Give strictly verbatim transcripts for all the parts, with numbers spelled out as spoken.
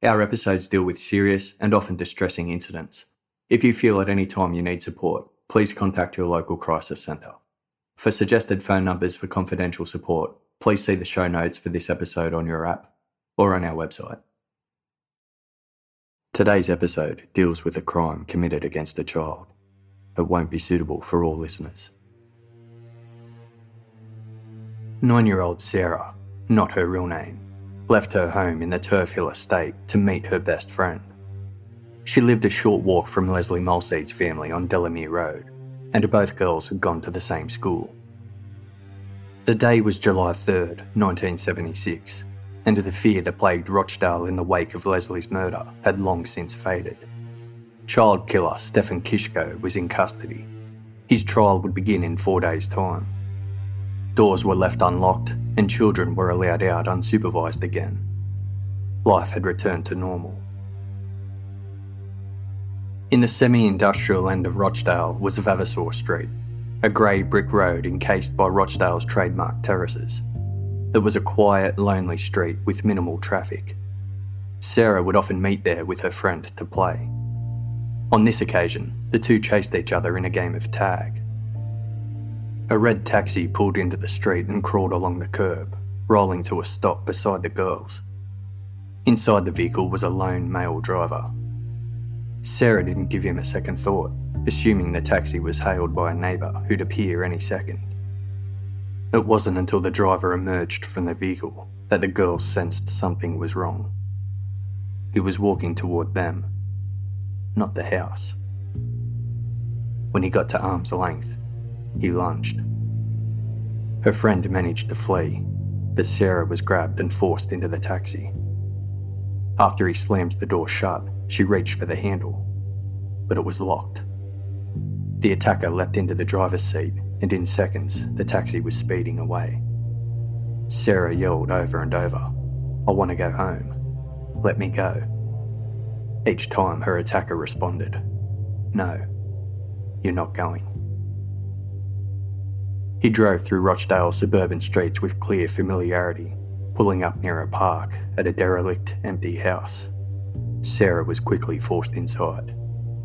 Our episodes deal with serious and often distressing incidents. If you feel at any time you need support, please contact your local crisis centre. For suggested phone numbers for confidential support, please see the show notes for this episode on your app or on our website. Today's episode deals with a crime committed against a child. It won't be suitable for all listeners. Nine-year-old Sarah, not her real name, left her home in the Turf Hill estate to meet her best friend. She lived a short walk from Leslie Mulseed's family on Delamere Road, and both girls had gone to the same school. The day was July third, nineteen seventy-six, and the fear that plagued Rochdale in the wake of Leslie's murder had long since faded. Child killer Stefan Kishko was in custody. His trial would begin in four days' time. Doors were left unlocked and children were allowed out unsupervised again. Life had returned to normal. In the semi-industrial end of Rochdale was Vavasor Street, a grey brick road encased by Rochdale's trademark terraces. It was a quiet, lonely street with minimal traffic. Sarah would often meet there with her friend to play. On this occasion, the two chased each other in a game of tag. A red taxi pulled into the street and crawled along the curb, rolling to a stop beside the girls. Inside the vehicle was a lone male driver. Sarah didn't give him a second thought, assuming the taxi was hailed by a neighbour who'd appear any second. It wasn't until the driver emerged from the vehicle that the girls sensed something was wrong. He was walking toward them, not the house. When he got to arm's length, he lunged. Her friend managed to flee, but Sarah was grabbed and forced into the taxi. After he slammed the door shut, she reached for the handle, but it was locked. The attacker leapt into the driver's seat, and in seconds, the taxi was speeding away. Sarah yelled over and over, "I want to go home. Let me go." Each time her attacker responded, "No, you're not going." He drove through Rochdale's suburban streets with clear familiarity, pulling up near a park at a derelict, empty house. Sarah was quickly forced inside.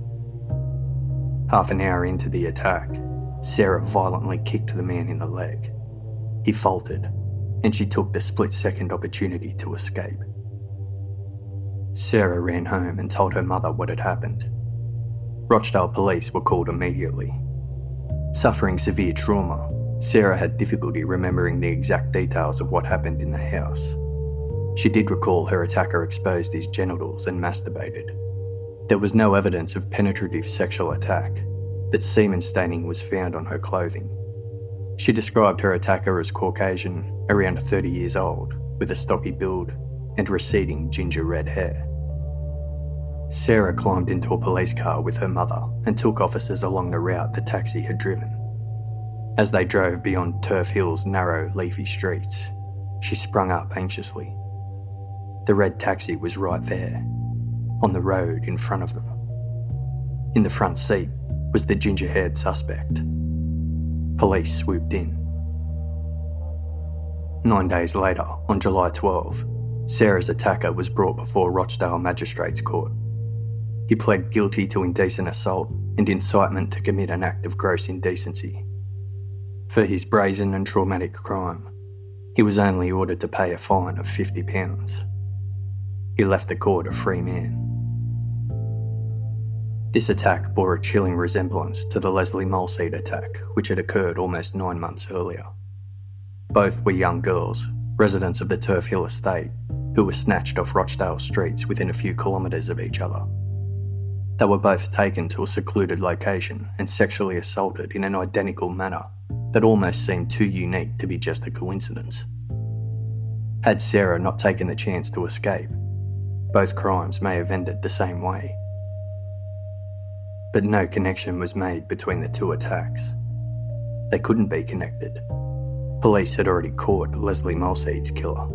Half an hour into the attack, Sarah violently kicked the man in the leg. He faltered, and she took the split-second opportunity to escape. Sarah ran home and told her mother what had happened. Rochdale police were called immediately. Suffering severe trauma, Sarah had difficulty remembering the exact details of what happened in the house. She did recall her attacker exposed his genitals and masturbated. There was no evidence of penetrative sexual attack, but semen staining was found on her clothing. She described her attacker as Caucasian, around thirty years old, with a stocky build and receding ginger red hair. Sarah climbed into a police car with her mother and took officers along the route the taxi had driven. As they drove beyond Turf Hill's narrow, leafy streets, she sprung up anxiously. The red taxi was right there, on the road in front of them. In the front seat was the ginger-haired suspect. Police swooped in. Nine days later, on July twelfth, Sarah's attacker was brought before Rochdale Magistrates Court. He pled guilty to indecent assault and incitement to commit an act of gross indecency. For his brazen and traumatic crime, he was only ordered to pay a fine of fifty pounds. He left the court a free man. This attack bore a chilling resemblance to the Leslie Mulseed attack, which had occurred almost nine months earlier. Both were young girls, residents of the Turf Hill estate, who were snatched off Rochdale streets within a few kilometres of each other. They were both taken to a secluded location and sexually assaulted in an identical manner that almost seemed too unique to be just a coincidence. Had Sarah not taken the chance to escape, both crimes may have ended the same way. But no connection was made between the two attacks. They couldn't be connected. Police had already caught Leslie Mulseed's killer.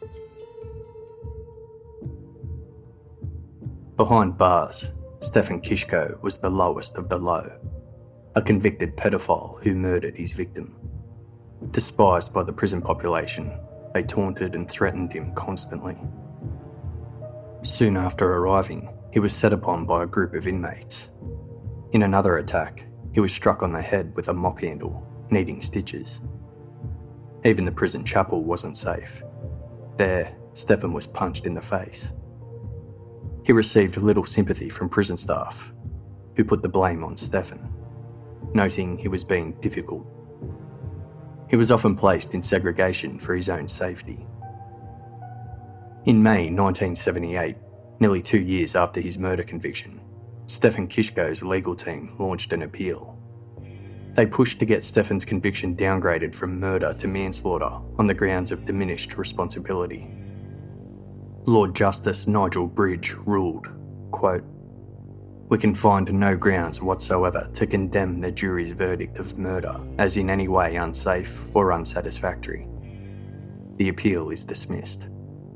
Behind bars, Stefan Kishko was the lowest of the low, a convicted pedophile who murdered his victim. Despised by the prison population, they taunted and threatened him constantly. Soon after arriving, he was set upon by a group of inmates. In another attack, he was struck on the head with a mop handle, needing stitches. Even the prison chapel wasn't safe. There, Stefan was punched in the face. He received little sympathy from prison staff, who put the blame on Stefan, noting he was being difficult. He was often placed in segregation for his own safety. In May nineteen seventy-eight, nearly two years after his murder conviction, Stefan Kishko's legal team launched an appeal. They pushed to get Stefan's conviction downgraded from murder to manslaughter on the grounds of diminished responsibility. Lord Justice Nigel Bridge ruled, quote, "We can find no grounds whatsoever to condemn the jury's verdict of murder as in any way unsafe or unsatisfactory. The appeal is dismissed."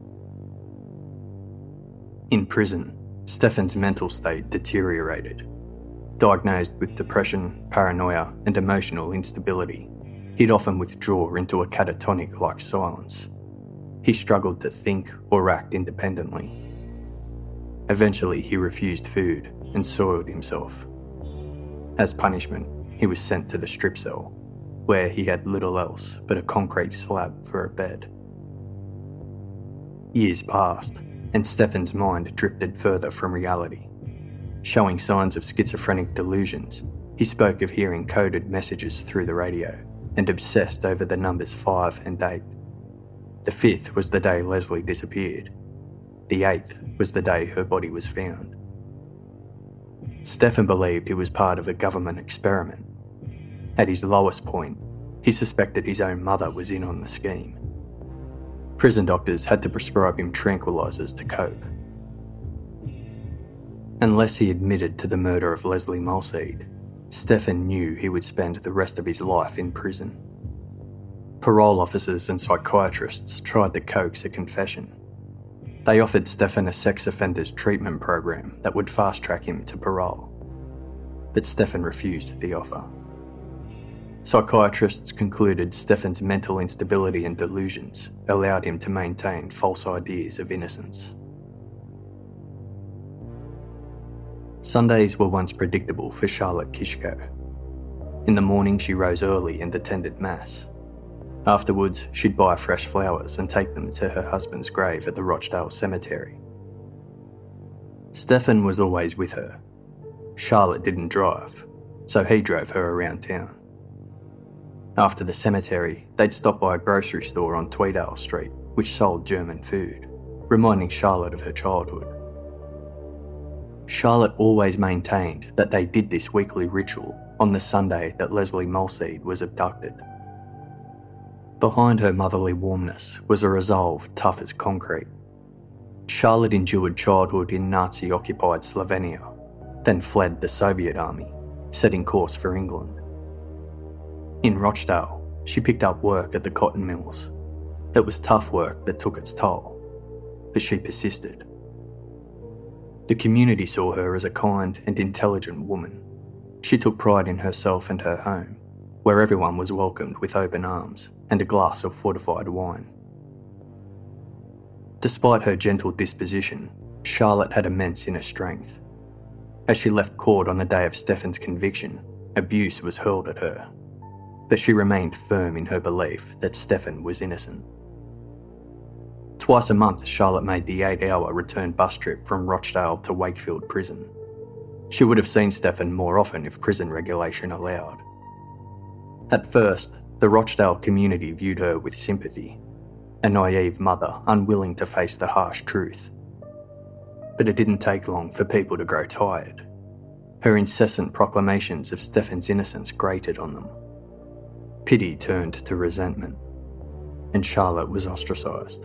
In prison, Stefan's mental state deteriorated. Diagnosed with depression, paranoia, and emotional instability, he'd often withdraw into a catatonic-like silence. He struggled to think or act independently. Eventually, he refused food and soiled himself. As punishment, he was sent to the strip cell, where he had little else but a concrete slab for a bed. Years passed, and Stefan's mind drifted further from reality. Showing signs of schizophrenic delusions, he spoke of hearing coded messages through the radio and obsessed over the numbers five and eight. The fifth was the day Leslie disappeared. The eighth was the day her body was found. Stefan believed he was part of a government experiment. At his lowest point, he suspected his own mother was in on the scheme. Prison doctors had to prescribe him tranquilizers to cope. Unless he admitted to the murder of Leslie Mulseed, Stefan knew he would spend the rest of his life in prison. Parole officers and psychiatrists tried to coax a confession. They offered Stefan a sex offenders treatment program that would fast-track him to parole. But Stefan refused the offer. Psychiatrists concluded Stefan's mental instability and delusions allowed him to maintain false ideas of innocence. Sundays were once predictable for Charlotte Kishko. In the morning, she rose early and attended Mass. Afterwards, she'd buy fresh flowers and take them to her husband's grave at the Rochdale Cemetery. Stefan was always with her. Charlotte didn't drive, so he drove her around town. After the cemetery, they'd stop by a grocery store on Tweedale Street, which sold German food, reminding Charlotte of her childhood. Charlotte always maintained that they did this weekly ritual on the Sunday that Leslie Mulseed was abducted. Behind her motherly warmness was a resolve tough as concrete. Charlotte endured childhood in Nazi-occupied Slovenia, then fled the Soviet army, setting course for England. In Rochdale, she picked up work at the cotton mills. It was tough work that took its toll, but she persisted. The community saw her as a kind and intelligent woman. She took pride in herself and her home, where everyone was welcomed with open arms and a glass of fortified wine. Despite her gentle disposition, Charlotte had immense inner strength. As she left court on the day of Stefan's conviction, abuse was hurled at her, but she remained firm in her belief that Stefan was innocent. Twice a month, Charlotte made the eight-hour return bus trip from Rochdale to Wakefield Prison. She would have seen Stefan more often if prison regulation allowed. At first, the Rochdale community viewed her with sympathy, a naive mother unwilling to face the harsh truth. But it didn't take long for people to grow tired. Her incessant proclamations of Stefan's innocence grated on them. Pity turned to resentment, and Charlotte was ostracised.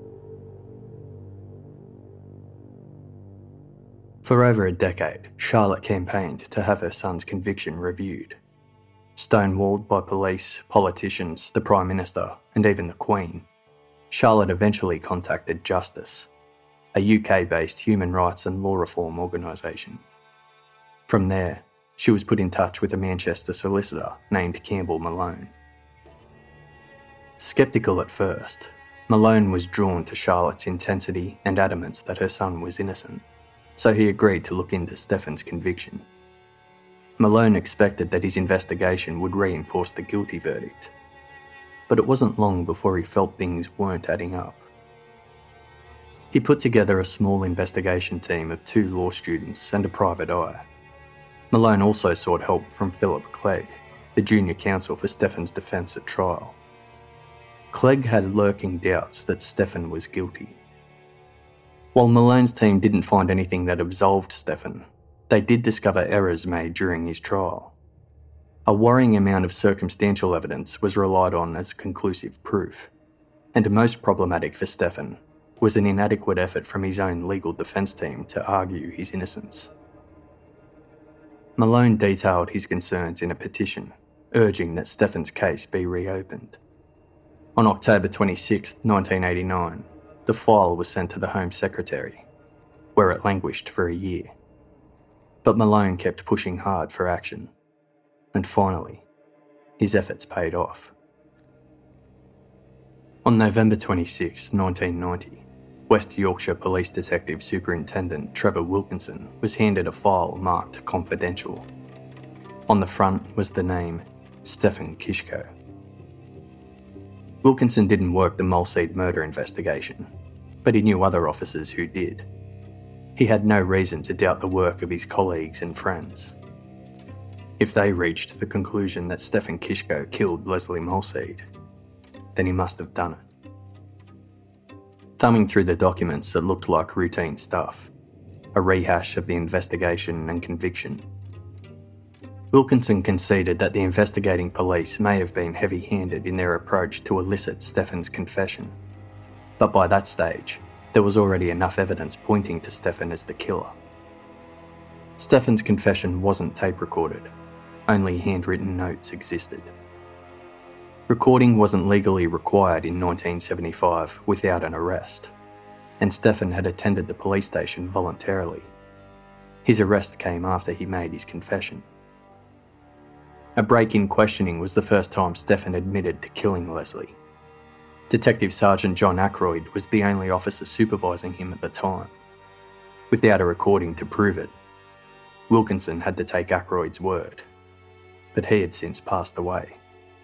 For over a decade, Charlotte campaigned to have her son's conviction reviewed. Stonewalled by police, politicians, the Prime Minister, and even the Queen, Charlotte eventually contacted Justice, a U K-based human rights and law reform organisation. From there, she was put in touch with a Manchester solicitor named Campbell Malone. Sceptical at first, Malone was drawn to Charlotte's intensity and adamance that her son was innocent, so he agreed to look into Stefan's conviction. Malone expected that his investigation would reinforce the guilty verdict, but it wasn't long before he felt things weren't adding up. He put together a small investigation team of two law students and a private eye. Malone also sought help from Philip Clegg, the junior counsel for Stefan's defence at trial. Clegg had lurking doubts that Stefan was guilty. While Malone's team didn't find anything that absolved Stefan, they did discover errors made during his trial. A worrying amount of circumstantial evidence was relied on as conclusive proof, and most problematic for Stefan was an inadequate effort from his own legal defence team to argue his innocence. Malone detailed his concerns in a petition, urging that Stefan's case be reopened. On October twenty-sixth, nineteen eighty-nine, the file was sent to the Home Secretary, where it languished for a year. But Malone kept pushing hard for action. And finally, his efforts paid off. On November twenty-sixth, nineteen ninety, West Yorkshire Police Detective Superintendent Trevor Wilkinson was handed a file marked confidential. On the front was the name Stefan Kishko. Wilkinson didn't work the Mulseed murder investigation, but he knew other officers who did. He had no reason to doubt the work of his colleagues and friends. If they reached the conclusion that Stefan Kishko killed Leslie Mulseed, then he must have done it. Thumbing through the documents, it looked like routine stuff, a rehash of the investigation and conviction. Wilkinson conceded that the investigating police may have been heavy-handed in their approach to elicit Stefan's confession, but by that stage, there was already enough evidence pointing to Stefan as the killer. Stefan's confession wasn't tape-recorded. Only handwritten notes existed. Recording wasn't legally required in nineteen seventy-five without an arrest, and Stefan had attended the police station voluntarily. His arrest came after he made his confession. A break in questioning was the first time Stefan admitted to killing Leslie. Detective Sergeant John Ackroyd was the only officer supervising him at the time. Without a recording to prove it, Wilkinson had to take Ackroyd's word, but he had since passed away.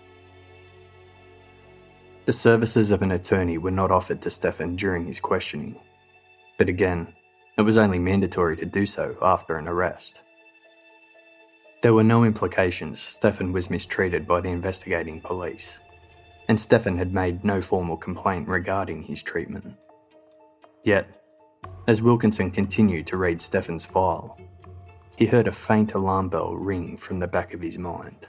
The services of an attorney were not offered to Stefan during his questioning, but again, it was only mandatory to do so after an arrest. There were no implications Stefan was mistreated by the investigating police, and Stefan had made no formal complaint regarding his treatment. Yet, as Wilkinson continued to read Stefan's file, he heard a faint alarm bell ring from the back of his mind.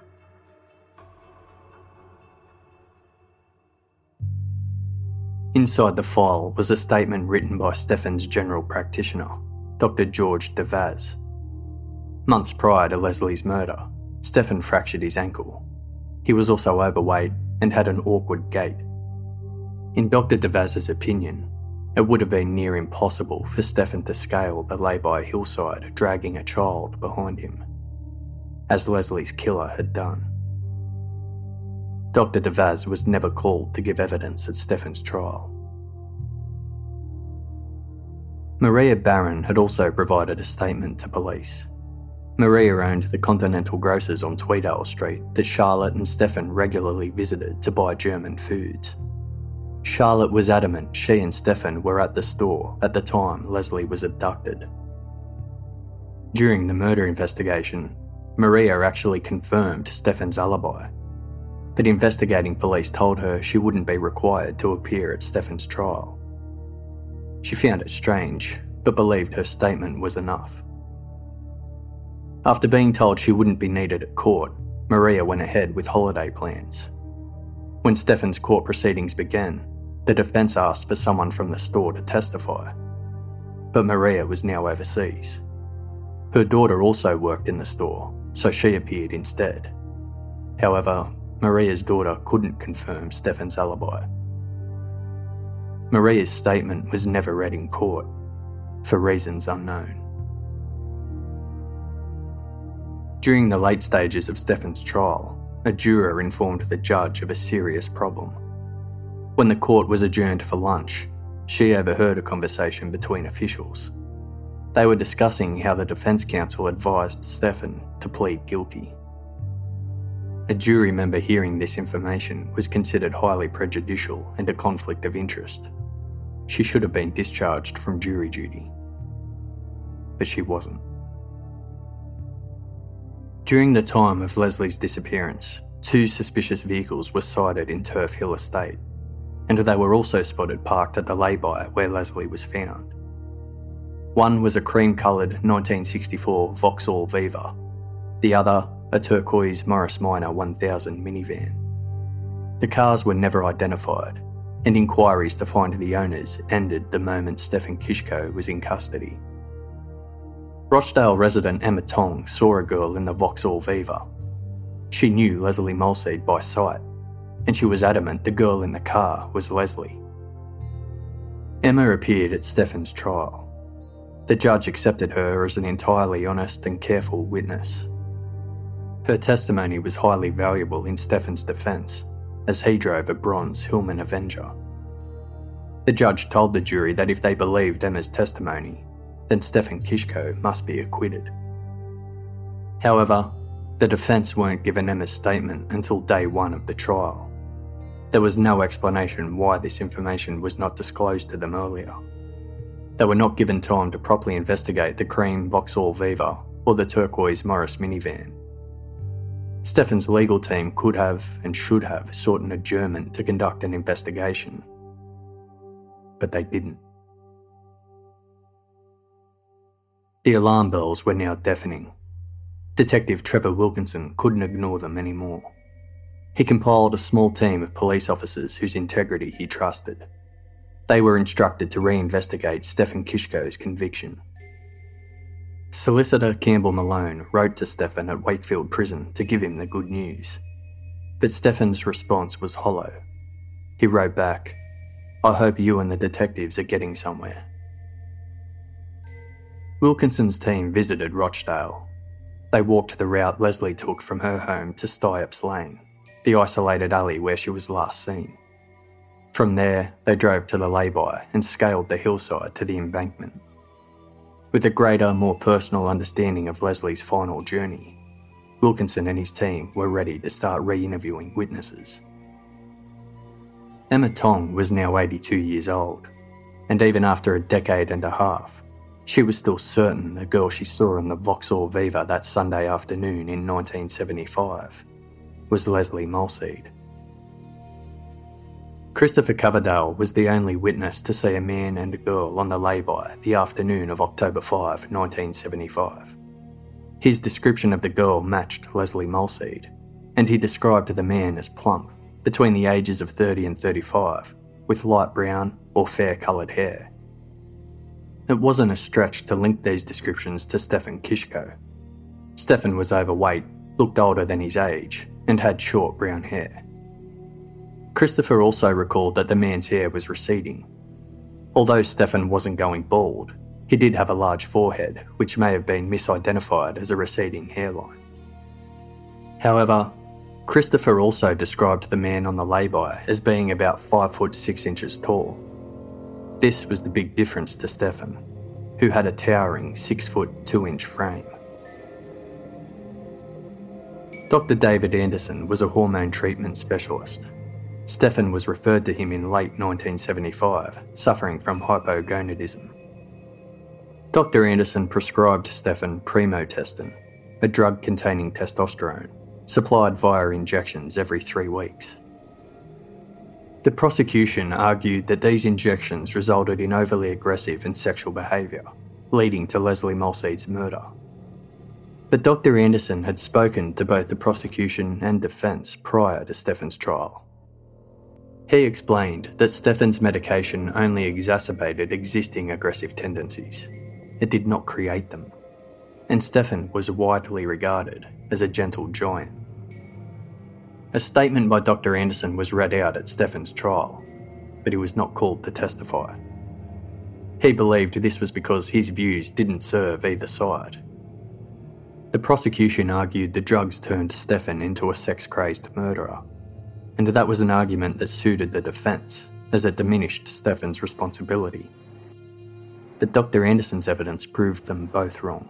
Inside the file was a statement written by Stefan's general practitioner, Doctor George DeVaz. Months prior to Leslie's murder, Stefan fractured his ankle. He was also overweight and had an awkward gait. In Doctor DeVaz's opinion, it would have been near impossible for Stefan to scale the lay-by hillside dragging a child behind him, as Leslie's killer had done. Doctor DeVaz was never called to give evidence at Stefan's trial. Maria Barron had also provided a statement to police. Maria owned the Continental Grocers on Tweedale Street that Charlotte and Stefan regularly visited to buy German foods. Charlotte was adamant she and Stefan were at the store at the time Leslie was abducted. During the murder investigation, Maria actually confirmed Stefan's alibi, but investigating police told her she wouldn't be required to appear at Stefan's trial. She found it strange, but believed her statement was enough. After being told she wouldn't be needed at court, Maria went ahead with holiday plans. When Stefan's court proceedings began, the defence asked for someone from the store to testify, but Maria was now overseas. Her daughter also worked in the store, so she appeared instead. However, Maria's daughter couldn't confirm Stefan's alibi. Maria's statement was never read in court, for reasons unknown. During the late stages of Stefan's trial, a juror informed the judge of a serious problem. When the court was adjourned for lunch, she overheard a conversation between officials. They were discussing how the defence counsel advised Stefan to plead guilty. A jury member hearing this information was considered highly prejudicial and a conflict of interest. She should have been discharged from jury duty. But she wasn't. During the time of Leslie's disappearance, two suspicious vehicles were sighted in Turf Hill Estate, and they were also spotted parked at the lay-by where Leslie was found. One was a cream-coloured nineteen sixty-four Vauxhall Viva, the other a turquoise Morris Minor one thousand minivan. The cars were never identified, and inquiries to find the owners ended the moment Stefan Kishko was in custody. Rochdale resident Emma Tong saw a girl in the Vauxhall Viva. She knew Leslie Mulseed by sight, and she was adamant the girl in the car was Leslie. Emma appeared at Stefan's trial. The judge accepted her as an entirely honest and careful witness. Her testimony was highly valuable in Stefan's defence, as he drove a bronze Hillman Avenger. The judge told the jury that if they believed Emma's testimony, then Stefan Kishko must be acquitted. However, the defence weren't given Emma's statement until day one of the trial. There was no explanation why this information was not disclosed to them earlier. They were not given time to properly investigate the cream Vauxhall Viva or the turquoise Morris minivan. Stefan's legal team could have and should have sought an adjournment to conduct an investigation, but they didn't. The alarm bells were now deafening. Detective Trevor Wilkinson couldn't ignore them anymore. He compiled a small team of police officers whose integrity he trusted. They were instructed to reinvestigate Stefan Kishko's conviction. Solicitor Campbell Malone wrote to Stefan at Wakefield Prison to give him the good news. But Stefan's response was hollow. He wrote back, "I hope you and the detectives are getting somewhere." Wilkinson's team visited Rochdale. They walked the route Leslie took from her home to Styops Lane, the isolated alley where she was last seen. From there, they drove to the lay-by and scaled the hillside to the embankment. With a greater, more personal understanding of Leslie's final journey, Wilkinson and his team were ready to start re-interviewing witnesses. Emma Tong was now eighty-two years old, and even after a decade and a half, she was still certain the girl she saw in the Vauxhall Viva that Sunday afternoon in nineteen seventy-five was Leslie Mulseed. Christopher Coverdale was the only witness to see a man and a girl on the lay-by the afternoon of October fifth, nineteen seventy-five. His description of the girl matched Leslie Mulseed, and he described the man as plump, between the ages of thirty and thirty-five, with light brown or fair-coloured hair. It wasn't a stretch to link these descriptions to Stefan Kishko. Stefan was overweight, looked older than his age, and had short brown hair. Christopher also recalled that the man's hair was receding. Although Stefan wasn't going bald, he did have a large forehead, which may have been misidentified as a receding hairline. However, Christopher also described the man on the lay-by as being about five foot six inches tall. This was the big difference to Stefan, who had a towering six foot two inch frame. Doctor David Anderson was a hormone treatment specialist. Stefan was referred to him in late nineteen seventy-five, suffering from hypogonadism. Doctor Anderson prescribed Stefan Premotestin, a drug containing testosterone, supplied via injections every three weeks. The prosecution argued that these injections resulted in overly aggressive and sexual behaviour, leading to Leslie Mulseed's murder. But Doctor Anderson had spoken to both the prosecution and defence prior to Stefan's trial. He explained that Stefan's medication only exacerbated existing aggressive tendencies. It did not create them. And Stefan was widely regarded as a gentle giant. A statement by Doctor Anderson was read out at Stefan's trial. but he was not called to testify. He believed this was because his views didn't serve either side. The prosecution argued the drugs turned Stefan into a sex-crazed murderer, and that was an argument that suited the defence, as it diminished Stefan's responsibility. But Doctor Anderson's evidence proved them both wrong.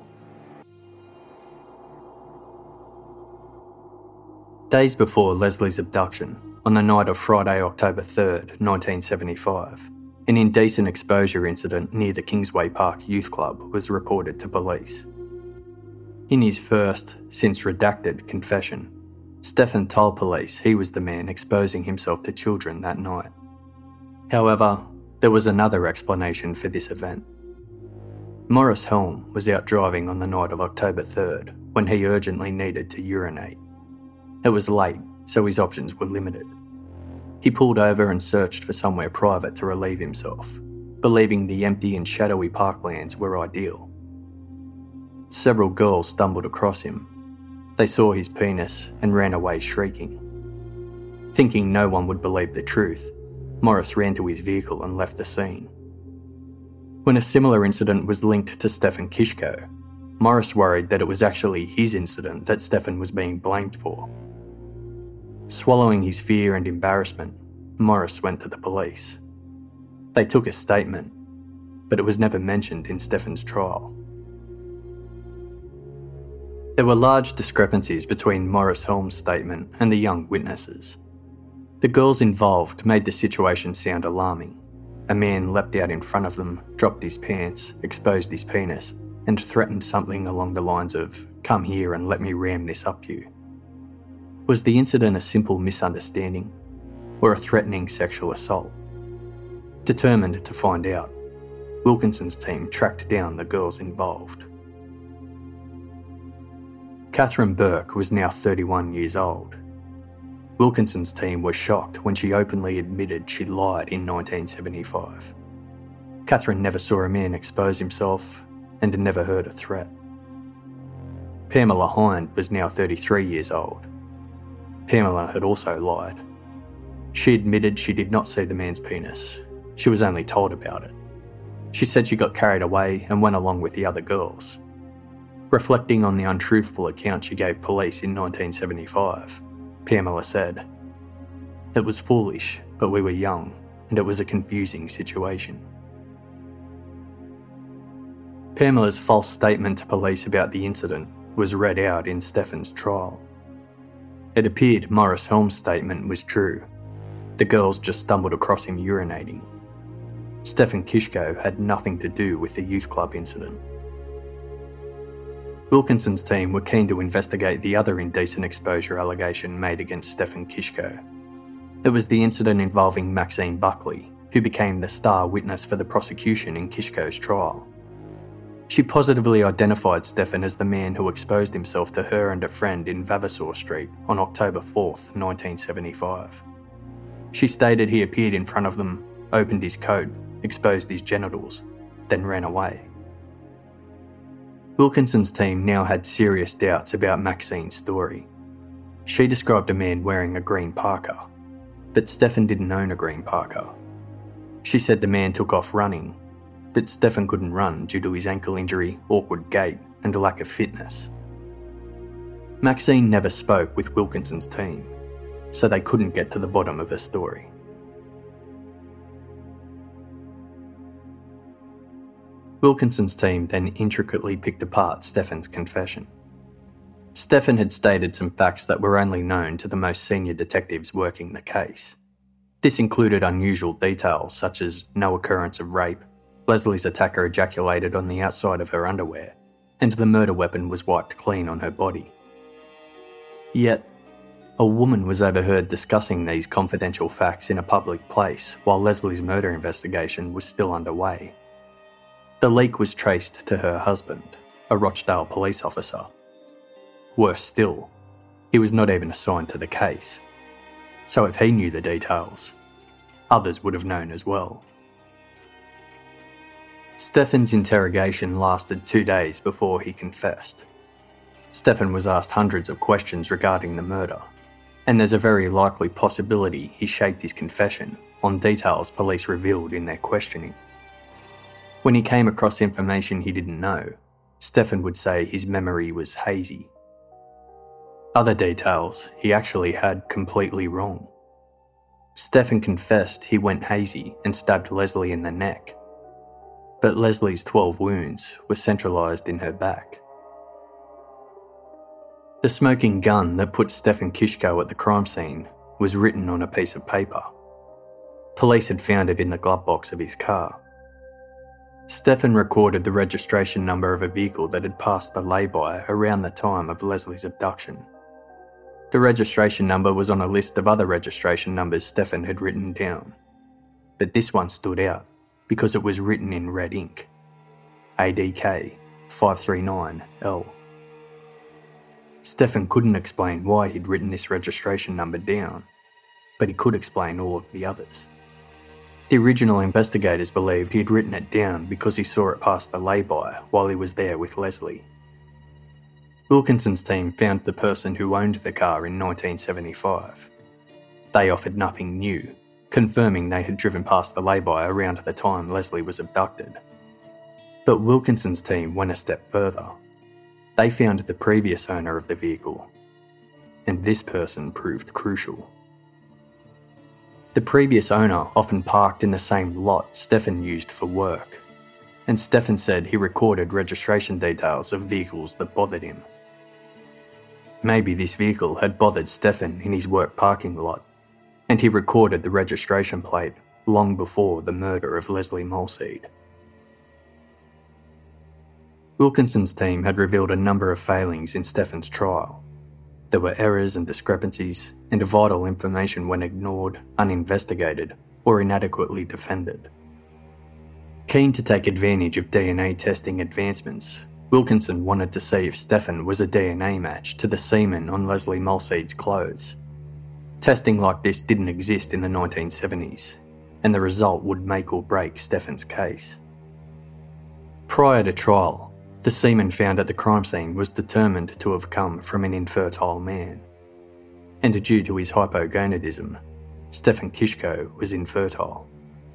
Days before Leslie's abduction, on the night of Friday, October third, nineteen seventy-five, an indecent exposure incident near the Kingsway Park Youth Club was reported to police. In his first, since redacted, confession, Stefan told police he was the man exposing himself to children that night. However, there was another explanation for this event. Maurice Helm was out driving on the night of October third when he urgently needed to urinate. It was late, so his options were limited. He pulled over and searched for somewhere private to relieve himself, believing the empty and shadowy parklands were ideal. Several girls stumbled across him. They saw his penis and ran away shrieking. Thinking no one would believe the truth, Maurice ran to his vehicle and left the scene. When a similar incident was linked to Stefan Kishko, Maurice worried that it was actually his incident that Stefan was being blamed for. Swallowing his fear and embarrassment, Maurice went to the police. They took a statement, but it was never mentioned in Stefan's trial. There were large discrepancies between Maurice Helm's statement and the young witnesses. The girls involved made the situation sound alarming. A man leapt out in front of them, dropped his pants, exposed his penis, and threatened something along the lines of, "Come here and let me ram this up you." Was the incident a simple misunderstanding, or a threatening sexual assault? Determined to find out, Wilkinson's team tracked down the girls involved. Catherine Burke was now thirty-one years old. Wilkinson's team was shocked when she openly admitted she lied in nineteen seventy-five. Catherine never saw a man expose himself and never heard a threat. Pamela Hind was now thirty-three years old. Pamela had also lied. She admitted she did not see the man's penis. She was only told about it. She said she got carried away and went along with the other girls. Reflecting on the untruthful account she gave police in nineteen seventy-five, Pamela said, "It was foolish, but we were young, and it was a confusing situation." Pamela's false statement to police about the incident was read out in Stefan's trial. It appeared Maurice Helm's statement was true. The girls just stumbled across him urinating. Stefan Kishko had nothing to do with the youth club incident. Wilkinson's team were keen to investigate the other indecent exposure allegation made against Stefan Kishko. It was the incident involving Maxine Buckley, who became the star witness for the prosecution in Kishko's trial. She positively identified Stefan as the man who exposed himself to her and a friend in Vavasor Street on October fourth, nineteen seventy-five. She stated he appeared in front of them, opened his coat, exposed his genitals, then ran away. Wilkinson's team now had serious doubts about Maxine's story. She described a man wearing a green parka, but Stefan didn't own a green parka. She said the man took off running, but Stefan couldn't run due to his ankle injury, awkward gait, and a lack of fitness. Maxine never spoke with Wilkinson's team, so they couldn't get to the bottom of her story. Wilkinson's team then intricately picked apart Stefan's confession. Stefan had stated some facts that were only known to the most senior detectives working the case. This included unusual details such as no occurrence of rape, Leslie's attacker ejaculated on the outside of her underwear, and the murder weapon was wiped clean on her body. Yet, a woman was overheard discussing these confidential facts in a public place while Leslie's murder investigation was still underway. The leak was traced to her husband, a Rochdale police officer. Worse still, he was not even assigned to the case. So if he knew the details, others would have known as well. Stefan's interrogation lasted two days before he confessed. Stefan was asked hundreds of questions regarding the murder. and there's a very likely possibility he shaped his confession on details police revealed in their questioning. When he came across information he didn't know, Stefan would say his memory was hazy. Other details he actually had completely wrong. Stefan confessed he went hazy and stabbed Leslie in the neck, but Leslie's twelve wounds were centralised in her back. The smoking gun that put Stefan Kishko at the crime scene was written on a piece of paper. Police had found it in the glove box of his car. Stefan recorded the registration number of a vehicle that had passed the lay-by around the time of Leslie's abduction. The registration number was on a list of other registration numbers Stefan had written down, but this one stood out because it was written in red ink. A D K five three nine L. Stefan couldn't explain why he'd written this registration number down, but he could explain all of the others. The original investigators believed he had written it down because he saw it pass the lay-by while he was there with Leslie. Wilkinson's team found the person who owned the car in nineteen seventy-five. They offered nothing new, confirming they had driven past the lay-by around the time Leslie was abducted. But Wilkinson's team went a step further. They found the previous owner of the vehicle, and this person proved crucial. The previous owner often parked in the same lot Stefan used for work, and Stefan said he recorded registration details of vehicles that bothered him. Maybe this vehicle had bothered Stefan in his work parking lot, and he recorded the registration plate long before the murder of Leslie Molseed. Wilkinson's team had revealed a number of failings in Stefan's trial. There were errors and discrepancies, and vital information went ignored, uninvestigated, or inadequately defended. Keen to take advantage of D N A testing advancements, Wilkinson wanted to see if Stefan was a D N A match to the semen on Leslie Molseed's clothes. Testing like this didn't exist in the nineteen seventies, and the result would make or break Stefan's case. Prior to trial, the semen found at the crime scene was determined to have come from an infertile man, and due to his hypogonadism, Stefan Kishko was infertile.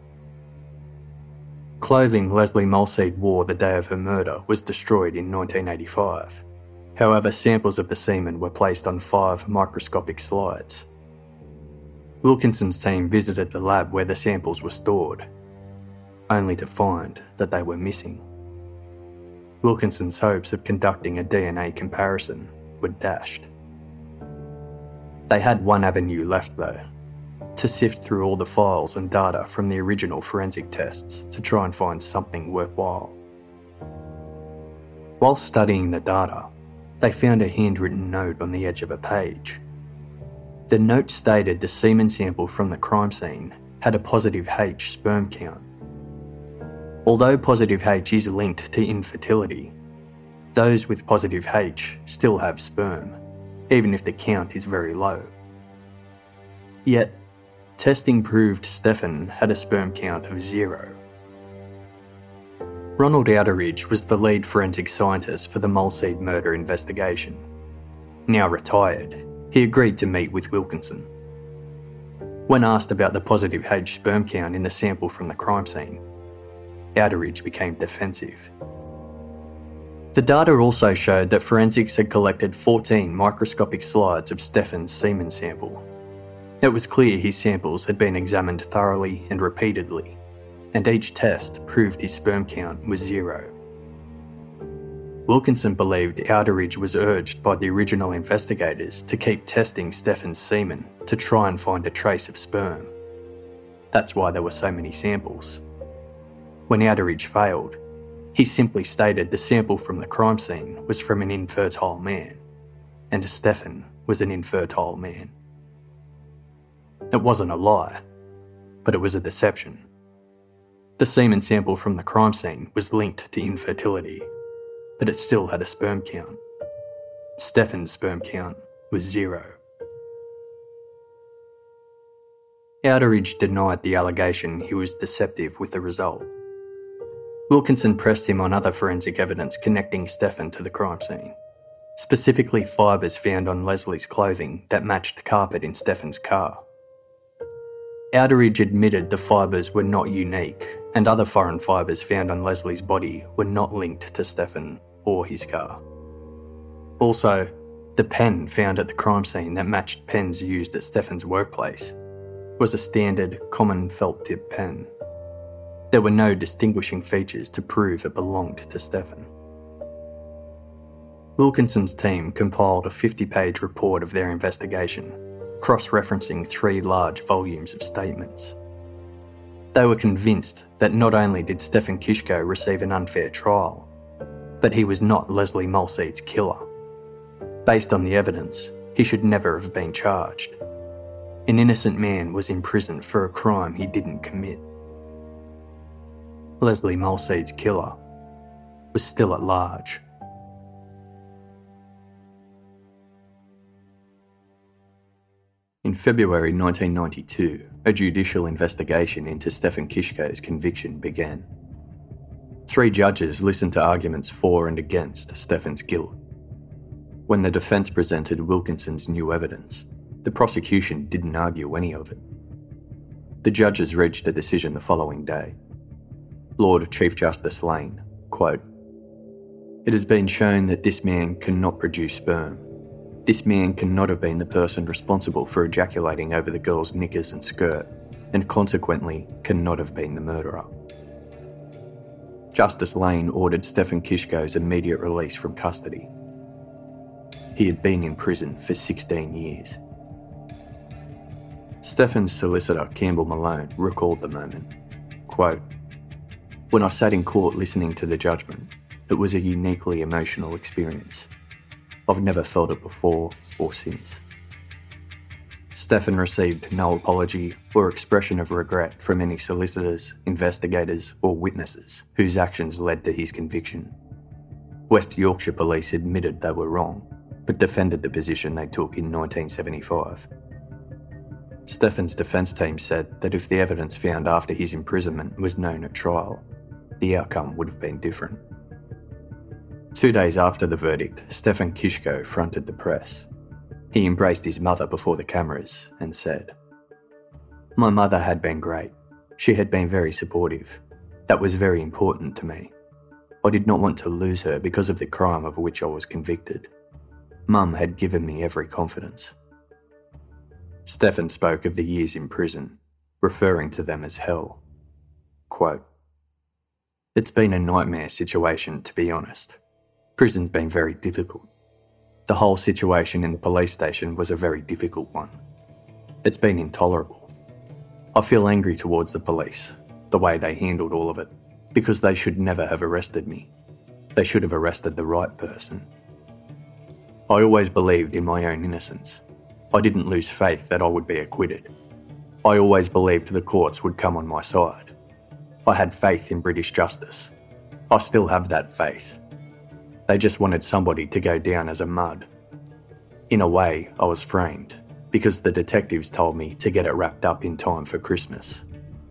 Clothing Leslie Molseed wore the day of her murder was destroyed in nineteen eighty-five. However, samples of the semen were placed on five microscopic slides. Wilkinson's team visited the lab where the samples were stored, only to find that they were missing. Wilkinson's hopes of conducting a D N A comparison were dashed. They had one avenue left though, to sift through all the files and data from the original forensic tests to try and find something worthwhile. While studying the data, they found a handwritten note on the edge of a page. The note stated the semen sample from the crime scene had a positive H sperm count. Although positive H is linked to infertility, those with positive H still have sperm, even if the count is very low. Yet, testing proved Stefan had a sperm count of zero. Ronald Outeridge was the lead forensic scientist for the Molseed murder investigation. Now retired, he agreed to meet with Wilkinson. When asked about the positive H sperm count in the sample from the crime scene, Outeridge became defensive. The data also showed that forensics had collected fourteen microscopic slides of Stefan's semen sample. It was clear his samples had been examined thoroughly and repeatedly, and each test proved his sperm count was zero. Wilkinson believed Outeridge was urged by the original investigators to keep testing Stefan's semen to try and find a trace of sperm. That's why there were so many samples. When Outeridge failed, he simply stated the sample from the crime scene was from an infertile man, and Stefan was an infertile man. It wasn't a lie, but it was a deception. The semen sample from the crime scene was linked to infertility, but it still had a sperm count. Stefan's sperm count was zero. Outeridge denied the allegation he was deceptive with the result. Wilkinson pressed him on other forensic evidence connecting Stefan to the crime scene, specifically fibres found on Leslie's clothing that matched the carpet in Stefan's car. Outeridge admitted the fibres were not unique, and other foreign fibres found on Leslie's body were not linked to Stefan or his car. Also, the pen found at the crime scene that matched pens used at Stefan's workplace was a standard, common felt-tip pen. There were no distinguishing features to prove it belonged to Stefan. Wilkinson's team compiled a fifty-page report of their investigation, cross-referencing three large volumes of statements. They were convinced that not only did Stefan Kishko receive an unfair trial, but he was not Leslie Mulseed's killer. Based on the evidence, he should never have been charged. An innocent man was imprisoned for a crime he didn't commit. Leslie Mulseed's killer was still at large. In February nineteen ninety-two, a judicial investigation into Stefan Kishko's conviction began. Three judges listened to arguments for and against Stefan's guilt. When the defence presented Wilkinson's new evidence, the prosecution didn't argue any of it. The judges reached a decision the following day. Lord Chief Justice Lane, quote, "It has been shown that this man cannot produce sperm. This man cannot have been the person responsible for ejaculating over the girl's knickers and skirt, and consequently cannot have been the murderer." Justice Lane ordered Stefan Kishko's immediate release from custody. He had been in prison for sixteen years. Stefan's solicitor, Campbell Malone, recalled the moment. Quote, "When I sat in court listening to the judgment, it was a uniquely emotional experience. I've never felt it before or since." Stefan received no apology or expression of regret from any solicitors, investigators or witnesses whose actions led to his conviction. West Yorkshire Police admitted they were wrong, but defended the position they took in nineteen seventy-five. Stefan's defence team said that if the evidence found after his imprisonment was known at trial, the outcome would have been different. Two days after the verdict, Stefan Kishko fronted the press. He embraced his mother before the cameras and said, "My mother had been great. She had been very supportive. That was very important to me. I did not want to lose her because of the crime of which I was convicted. Mum had given me every confidence." Stefan spoke of the years in prison, referring to them as hell. Quote, "It's been a nightmare situation, to be honest. Prison's been very difficult. The whole situation in the police station was a very difficult one. It's been intolerable. I feel angry towards the police, the way they handled all of it, because they should never have arrested me. They should have arrested the right person. I always believed in my own innocence. I didn't lose faith that I would be acquitted. I always believed the courts would come on my side. I had faith in British justice. I still have that faith. They just wanted somebody to go down as a mud. In a way, I was framed, because the detectives told me to get it wrapped up in time for Christmas."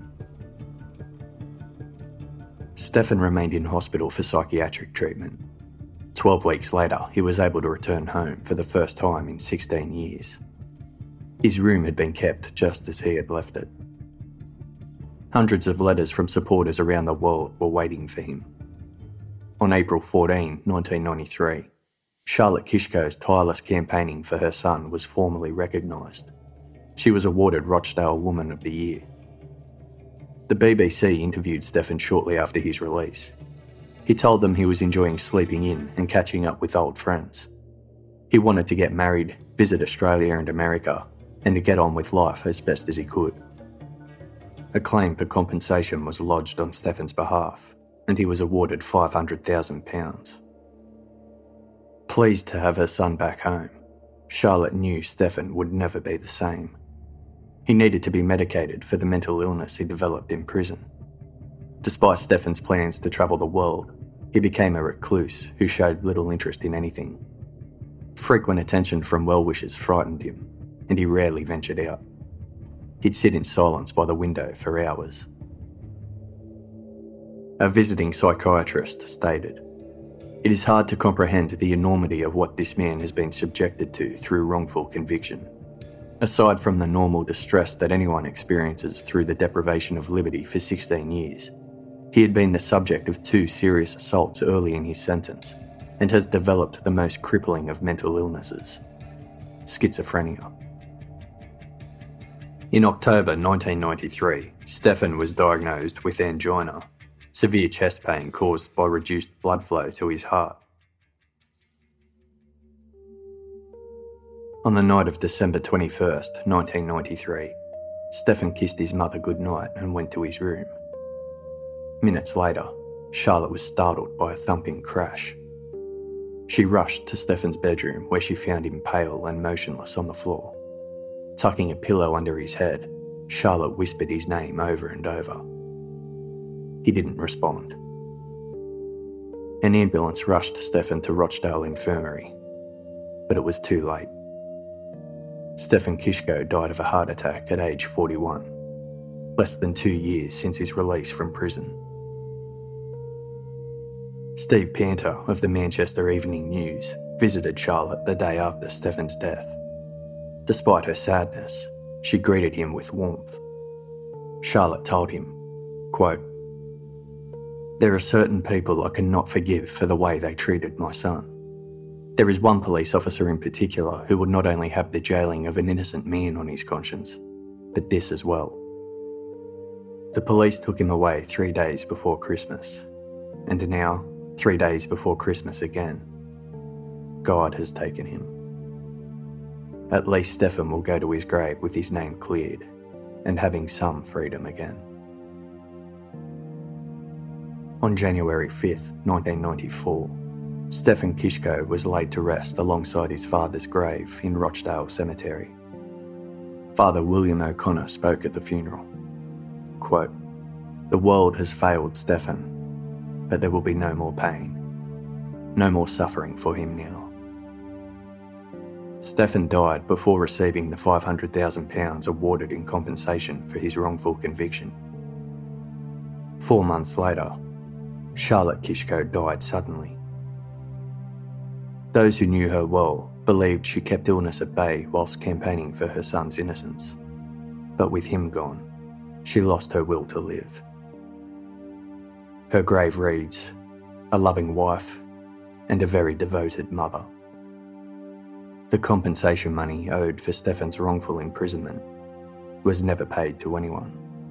Stefan remained in hospital for psychiatric treatment. Twelve weeks later, he was able to return home for the first time in sixteen years. His room had been kept just as he had left it. Hundreds of letters from supporters around the world were waiting for him. On April fourteenth, nineteen ninety-three, Charlotte Kishko's tireless campaigning for her son was formally recognised. She was awarded Rochdale Woman of the Year. The B B C interviewed Stefan shortly after his release. He told them he was enjoying sleeping in and catching up with old friends. He wanted to get married, visit Australia and America, and to get on with life as best as he could. A claim for compensation was lodged on Stefan's behalf, and he was awarded five hundred thousand pounds. Pleased to have her son back home, Charlotte knew Stefan would never be the same. He needed to be medicated for the mental illness he developed in prison. Despite Stefan's plans to travel the world, he became a recluse who showed little interest in anything. Frequent attention from well-wishers frightened him, and he rarely ventured out. He'd sit in silence by the window for hours. A visiting psychiatrist stated, It is hard to comprehend the enormity of what this man has been subjected to through wrongful conviction. Aside from the normal distress that anyone experiences through the deprivation of liberty for sixteen years, he had been the subject of two serious assaults early in his sentence and has developed the most crippling of mental illnesses: schizophrenia. In October nineteen ninety-three, Stefan was diagnosed with angina, severe chest pain caused by reduced blood flow to his heart. On the night of December twenty-first, nineteen ninety-three, Stefan kissed his mother goodnight and went to his room. Minutes later, Charlotte was startled by a thumping crash. She rushed to Stefan's bedroom, where she found him pale and motionless on the floor. Tucking a pillow under his head, Charlotte whispered his name over and over. He didn't respond. An ambulance rushed Stefan to Rochdale Infirmary, but it was too late. Stefan Kishko died of a heart attack at age forty-one, less than two years since his release from prison. Steve Panter of the Manchester Evening News visited Charlotte the day after Stefan's death. Despite her sadness, she greeted him with warmth. Charlotte told him, quote, "There are certain people I cannot forgive for the way they treated my son. There is one police officer in particular who would not only have the jailing of an innocent man on his conscience, but this as well. The police took him away three days before Christmas, and now, three days before Christmas again, God has taken him. At least Stefan will go to his grave with his name cleared, and having some freedom again." On January fifth, nineteen ninety-four, Stefan Kishko was laid to rest alongside his father's grave in Rochdale Cemetery. Father William O'Connor spoke at the funeral. Quote, "The world has failed Stefan, but there will be no more pain, no more suffering for him now." Stefan died before receiving the five hundred thousand pounds awarded in compensation for his wrongful conviction. Four months later, Charlotte Kishko died suddenly. Those who knew her well believed she kept illness at bay whilst campaigning for her son's innocence. But with him gone, she lost her will to live. Her grave reads, "A loving wife and a very devoted mother." The compensation money owed for Stefan's wrongful imprisonment was never paid to anyone.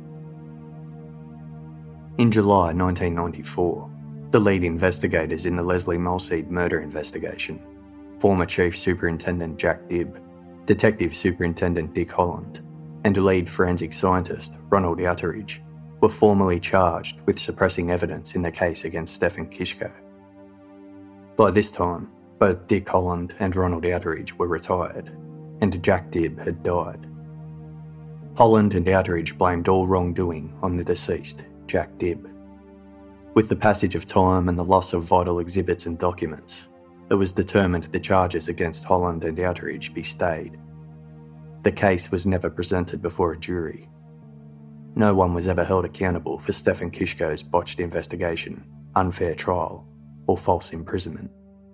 In July nineteen ninety-four, the lead investigators in the Leslie Mulseed murder investigation, former Chief Superintendent Jack Dibb, Detective Superintendent Dick Holland, and lead forensic scientist Ronald Outteridge, were formally charged with suppressing evidence in the case against Stefan Kishko. By this time, both Dick Holland and Ronald Outteridge were retired, and Jack Dibb had died. Holland and Outteridge blamed all wrongdoing on the deceased, Jack Dibb. With the passage of time and the loss of vital exhibits and documents, it was determined the charges against Holland and Outteridge be stayed. The case was never presented before a jury. No one was ever held accountable for Stefan Kishko's botched investigation, unfair trial, or false imprisonment.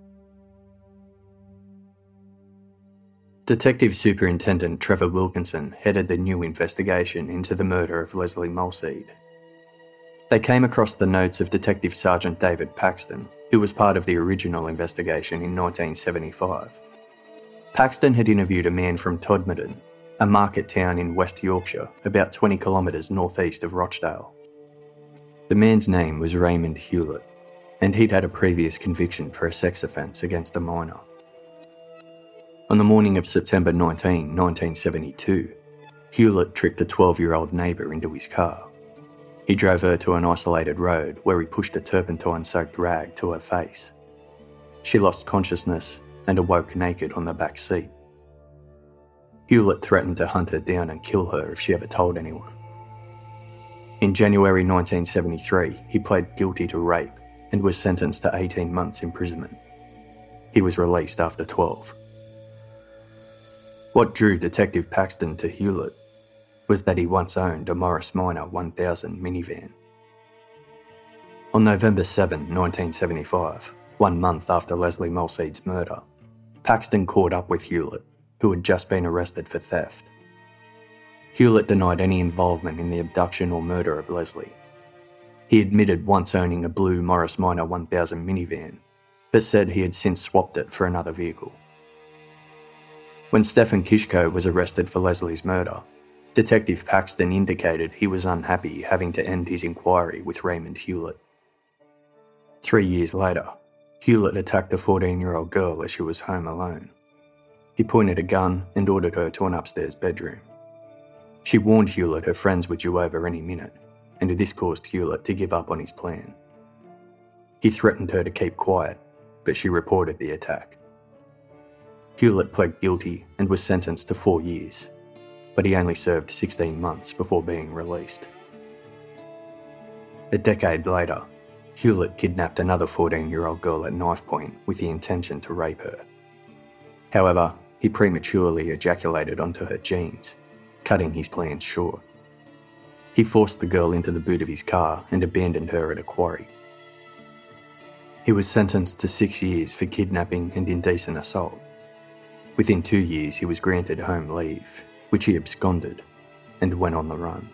Detective Superintendent Trevor Wilkinson headed the new investigation into the murder of Leslie Mulseed. They came across the notes of Detective Sergeant David Paxton, who was part of the original investigation in nineteen seventy-five. Paxton had interviewed a man from Todmorden, a market town in West Yorkshire, about twenty kilometres northeast of Rochdale. The man's name was Raymond Hewlett, and he'd had a previous conviction for a sex offence against a minor. On the morning of September nineteenth, nineteen seventy-two, Hewlett tricked a twelve-year-old neighbour into his car. He drove her to an isolated road where he pushed a turpentine-soaked rag to her face. She lost consciousness and awoke naked on the back seat. Hewlett threatened to hunt her down and kill her if she ever told anyone. In January nineteen seventy-three, he pled guilty to rape and was sentenced to eighteen months imprisonment. He was released after twelve. What drew Detective Paxton to Hewlett was that he once owned a Morris Minor one thousand minivan. On November seventh, nineteen seventy-five, One month after Leslie Mulseed's murder, Paxton caught up with Hewlett, who had just been arrested for theft. Hewlett denied any involvement in the abduction or murder of Leslie. He admitted once owning a blue Morris Minor one thousand minivan, but said he had since swapped it for another vehicle. When Stefan Kishko was arrested for Leslie's murder, Detective Paxton indicated he was unhappy having to end his inquiry with Raymond Hewlett. Three years later, Hewlett attacked a fourteen-year-old girl as she was home alone. He pointed a gun and ordered her to an upstairs bedroom. She warned Hewlett her friends were due over any minute, and this caused Hewlett to give up on his plan. He threatened her to keep quiet, but she reported the attack. Hewlett pled guilty and was sentenced to four years, but he only served sixteen months before being released. A decade later, Hewlett kidnapped another fourteen-year-old girl at knife point with the intention to rape her. However, he prematurely ejaculated onto her jeans, cutting his plans short. He forced the girl into the boot of his car and abandoned her at a quarry. He was sentenced to six years for kidnapping and indecent assault. Within two years, he was granted home leave, which he absconded, and went on the run.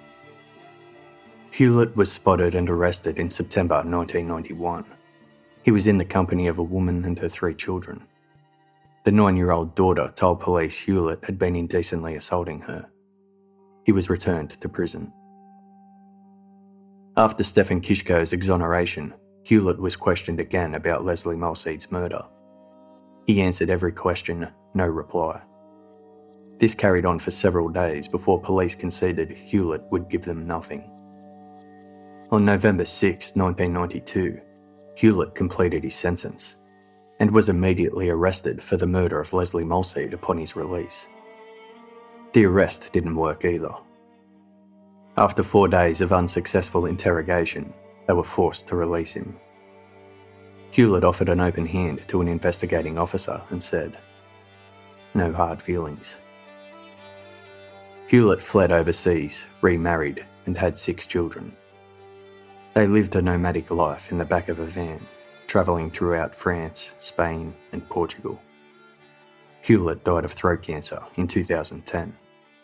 Hewlett was spotted and arrested in September nineteen ninety-one. He was in the company of a woman and her three children. The nine-year-old daughter told police Hewlett had been indecently assaulting her. He was returned to prison. After Stefan Kishko's exoneration, Hewlett was questioned again about Leslie Mulseed's murder. He answered every question, no reply. This carried on for several days before police conceded Hewlett would give them nothing. On November sixth, nineteen ninety-two, Hewlett completed his sentence and was immediately arrested for the murder of Leslie Mulseed upon his release. The arrest didn't work either. After four days of unsuccessful interrogation, they were forced to release him. Hewlett offered an open hand to an investigating officer and said, "No hard feelings." Hewlett fled overseas, remarried, and had six children. They lived a nomadic life in the back of a van, travelling throughout France, Spain, and Portugal. Hewlett died of throat cancer in two thousand ten.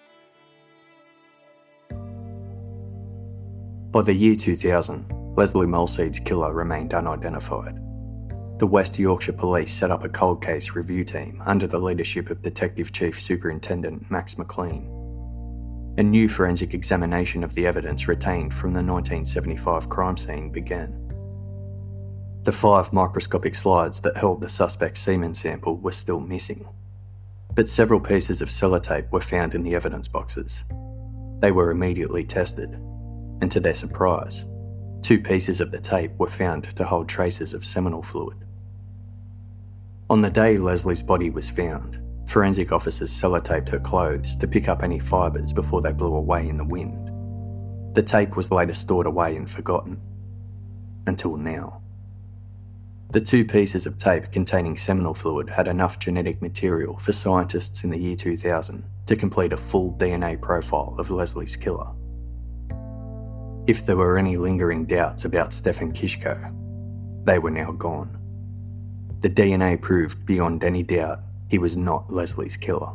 By the year two thousand, Leslie Mulseed's killer remained unidentified. The West Yorkshire Police set up a cold case review team under the leadership of Detective Chief Superintendent Max McLean. A new forensic examination of the evidence retained from the nineteen seventy-five crime scene began. The five microscopic slides that held the suspect's semen sample were still missing, but several pieces of sellotape were found in the evidence boxes. They were immediately tested, and to their surprise, two pieces of the tape were found to hold traces of seminal fluid. On the day Leslie's body was found, forensic officers sellotaped her clothes to pick up any fibres before they blew away in the wind. The tape was later stored away and forgotten. Until now. The two pieces of tape containing seminal fluid had enough genetic material for scientists in the year two thousand to complete a full D N A profile of Leslie's killer. If there were any lingering doubts about Stefan Kishko, they were now gone. The D N A proved beyond any doubt he was not Leslie's killer.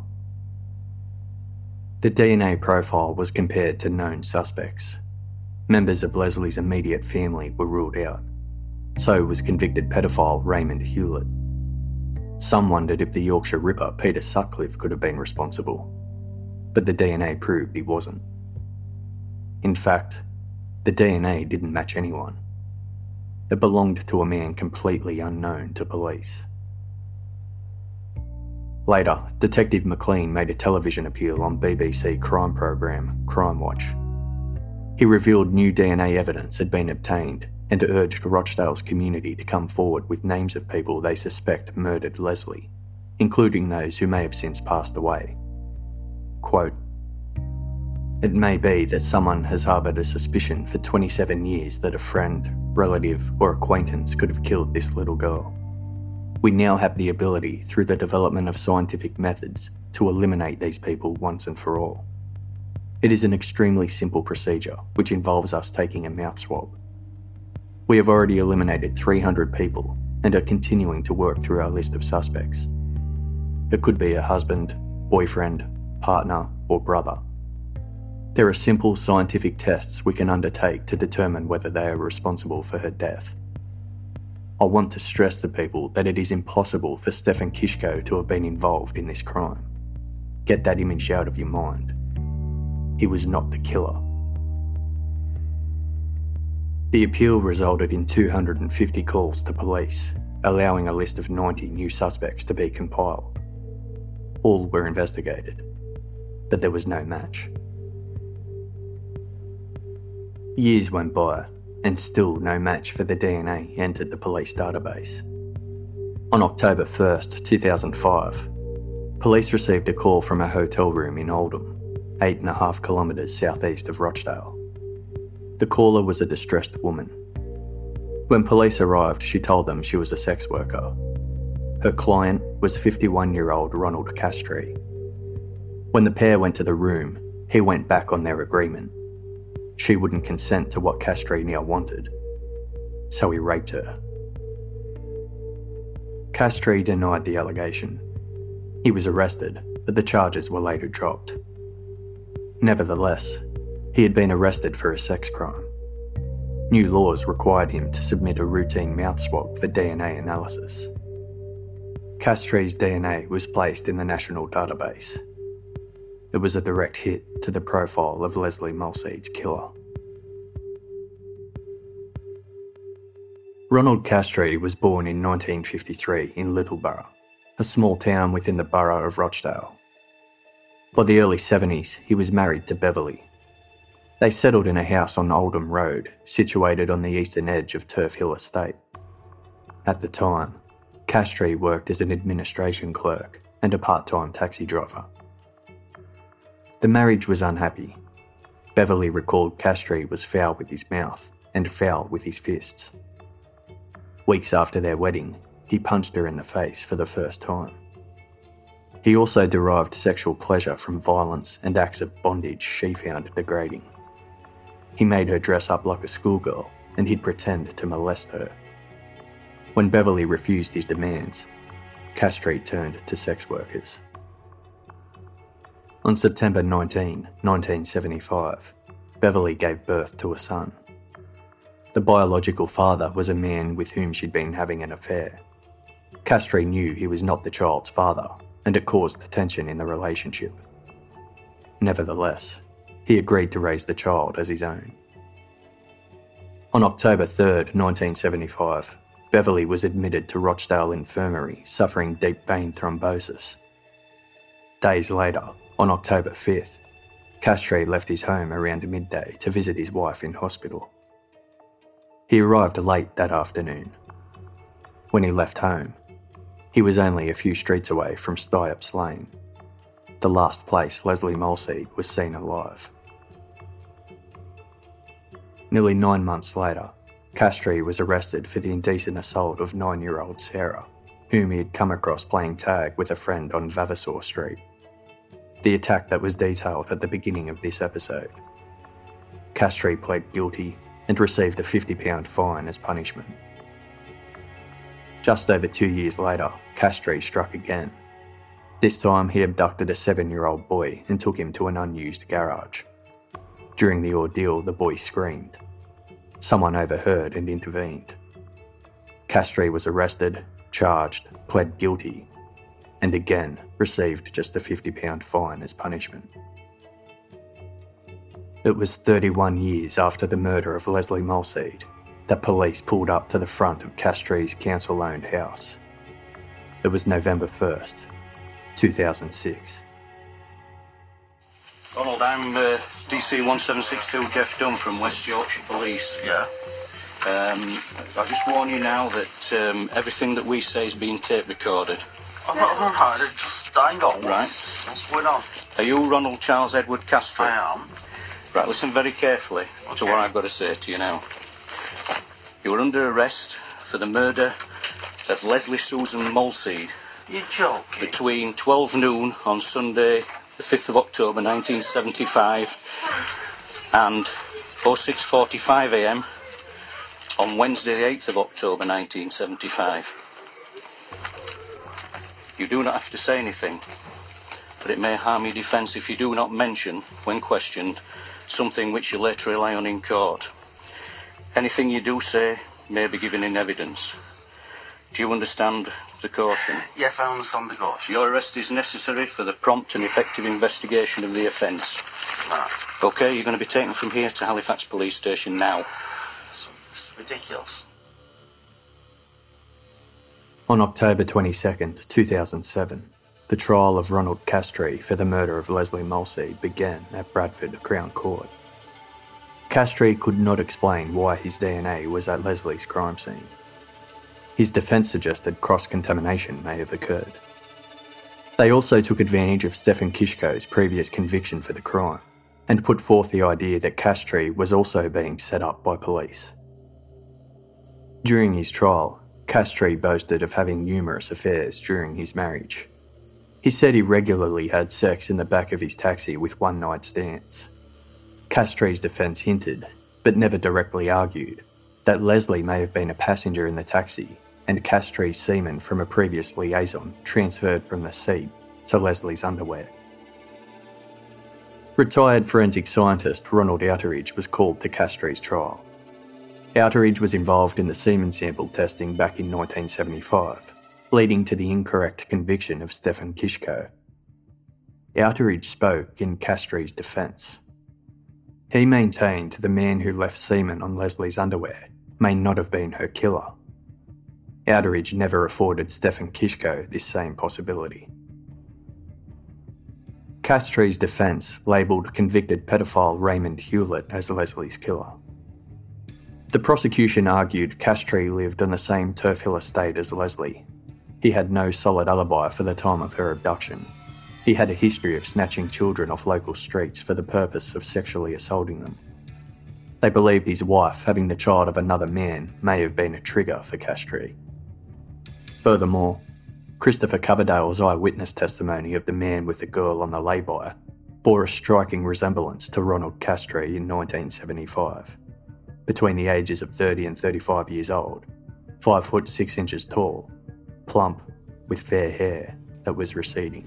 The D N A profile was compared to known suspects. Members of Leslie's immediate family were ruled out. So was convicted pedophile Raymond Hewlett. Some wondered if the Yorkshire Ripper Peter Sutcliffe could have been responsible, but the D N A proved he wasn't. In fact, the D N A didn't match anyone. It belonged to a man completely unknown to police. Later, Detective McLean made a television appeal on B B C crime program Crime Watch. He revealed new D N A evidence had been obtained and urged Rochdale's community to come forward with names of people they suspect murdered Leslie, including those who may have since passed away. Quote, "It may be that someone has harboured a suspicion for twenty-seven years that a friend, relative, or acquaintance could have killed this little girl. We now have the ability, through the development of scientific methods, to eliminate these people once and for all. It is an extremely simple procedure, which involves us taking a mouth swab. We have already eliminated three hundred people, and are continuing to work through our list of suspects. It could be a husband, boyfriend, partner, or brother. There are simple scientific tests we can undertake to determine whether they are responsible for her death. I want to stress to people that it is impossible for Stefan Kiszko to have been involved in this crime. Get that image out of your mind. He was not the killer. The appeal resulted in two hundred fifty calls to police, allowing a list of ninety new suspects to be compiled. All were investigated, but there was no match. Years went by, and still no match for the D N A entered the police database. On October first, two thousand five, police received a call from a hotel room in Oldham, eight and a half kilometres southeast of Rochdale. The caller was a distressed woman. When police arrived, she told them she was a sex worker. Her client was fifty-one-year-old Ronald Castree. When the pair went to the room, he went back on their agreement. She wouldn't consent to what Castree now wanted, so he raped her. Castree denied the allegation. He was arrested, but the charges were later dropped. Nevertheless, he had been arrested for a sex crime. New laws required him to submit a routine mouth swab for D N A analysis. Castree's D N A was placed in the national database. It was a direct hit to the profile of Leslie Mulseed's killer. Ronald Castree was born in nineteen fifty-three in Littleborough, a small town within the borough of Rochdale. By the early seventies, he was married to Beverly. They settled in a house on Oldham Road, situated on the eastern edge of Turf Hill Estate. At the time, Castree worked as an administration clerk and a part-time taxi driver. The marriage was unhappy. Beverly recalled Castree was foul with his mouth and foul with his fists. Weeks after their wedding, he punched her in the face for the first time. He also derived sexual pleasure from violence and acts of bondage she found degrading. He made her dress up like a schoolgirl and he'd pretend to molest her. When Beverly refused his demands, Castree turned to sex workers. On September nineteenth, nineteen seventy-five, Beverly gave birth to a son. The biological father was a man with whom she'd been having an affair. Castree knew he was not the child's father, and it caused tension in the relationship. Nevertheless, he agreed to raise the child as his own. On October third, nineteen seventy-five, Beverly was admitted to Rochdale Infirmary suffering deep vein thrombosis. Days later, on October fifth, Castree left his home around midday to visit his wife in hospital. He arrived late that afternoon. When he left home, he was only a few streets away from Styops Lane, the last place Leslie Mulseed was seen alive. Nearly nine months later, Castree was arrested for the indecent assault of nine-year-old Sarah, whom he had come across playing tag with a friend on Vavasor Street. The attack that was detailed at the beginning of this episode. Castree pled guilty and received a fifty pound fine as punishment. Just over two years later, Castree struck again. This time he abducted a seven-year-old boy and took him to an unused garage. During the ordeal, the boy screamed. Someone overheard and intervened. Castree was arrested, charged, pled guilty, and again received just a fifty pound fine as punishment. It was thirty-one years after the murder of Leslie Mulseed that police pulled up to the front of Castree's council-owned house. It was November first, two thousand six. Donald, I'm uh, D C one seven six two Jeff Dunn from West Yorkshire Police. Yeah? Um, I just warn you now that um, everything that we say is being tape recorded. Oh, all right, just hang on. Right. What's going on? Are you Ronald Charles Edward Castree? I am. Right, listen very carefully Okay. to what I've got to say to you now. You are under arrest for the murder of Leslie Susan Mulseed You're joking. between twelve noon on Sunday, the fifth of October nineteen seventy-five, and oh six forty-five a m on Wednesday the eighth of October nineteen seventy-five. You do not have to say anything, but it may harm your defence if you do not mention, when questioned, something which you later rely on in court. Anything you do say may be given in evidence. Do you understand the caution? Yes, I understand the caution. Your arrest is necessary for the prompt and effective investigation of the offence. Right. OK, you're going to be taken from here to Halifax Police Station now. It's, it's ridiculous. On October twenty-second, two thousand seven, the trial of Ronald Castree for the murder of Leslie Mulseed began at Bradford Crown Court. Castree could not explain why his D N A was at Leslie's crime scene. His defence suggested cross-contamination may have occurred. They also took advantage of Stefan Kishko's previous conviction for the crime and put forth the idea that Castree was also being set up by police. During his trial, Castree boasted of having numerous affairs during his marriage. He said he regularly had sex in the back of his taxi with one-night stands. Castree's defence hinted, but never directly argued, that Leslie may have been a passenger in the taxi and Castree's semen from a previous liaison transferred from the seat to Leslie's underwear. Retired forensic scientist Ronald Outeridge was called to Castree's trial. Outeridge was involved in the semen sample testing back in nineteen seventy-five, leading to the incorrect conviction of Stefan Kishko. Outeridge spoke in Castree's defence. He maintained the man who left semen on Leslie's underwear may not have been her killer. Outeridge never afforded Stefan Kishko this same possibility. Castree's defence labelled convicted pedophile Raymond Hewlett as Leslie's killer. The prosecution argued Castree lived on the same Turf Hill estate as Leslie. He had no solid alibi for the time of her abduction. He had a history of snatching children off local streets for the purpose of sexually assaulting them. They believed his wife having the child of another man may have been a trigger for Castree. Furthermore, Christopher Coverdale's eyewitness testimony of the man with the girl on the lay-by bore a striking resemblance to Ronald Castree in nineteen seventy-five. Between the ages of thirty and thirty-five years old, five foot six inches tall, plump, with fair hair that was receding.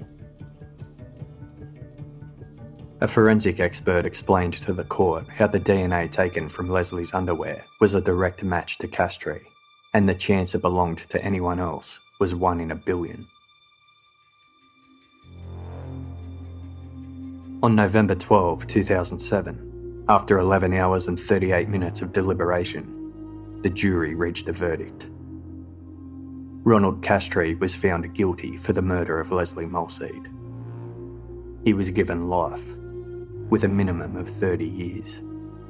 A forensic expert explained to the court how the D N A taken from Leslie's underwear was a direct match to Castree, and the chance it belonged to anyone else was one in a billion. On November twelfth, two thousand seven, after eleven hours and thirty-eight minutes of deliberation, the jury reached a verdict. Ronald Castree was found guilty for the murder of Leslie Mulseed. He was given life, with a minimum of thirty years.